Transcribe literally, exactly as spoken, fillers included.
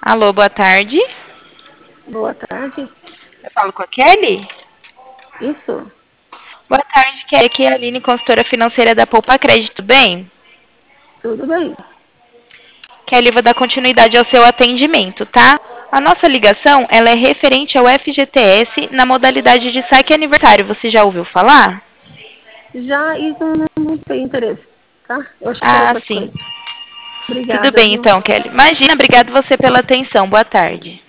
Alô, boa tarde. Boa tarde. Eu falo com a Kelly? Isso, Boa tarde, Kelly. Aqui é a Aline, consultora financeira da Poupa Crédito, bem? tudo bem. Kelly, vou dar continuidade ao seu atendimento, tá? A nossa ligação, ela é referente ao F G T S na modalidade de saque aniversário. Você já ouviu falar? Já e não, não, não tem interesse, tá? Eu achei que era Ah, outra sim. coisa. Tudo Obrigada, bem, viu? então, Kelly. Imagina, obrigado você pela atenção. Boa tarde.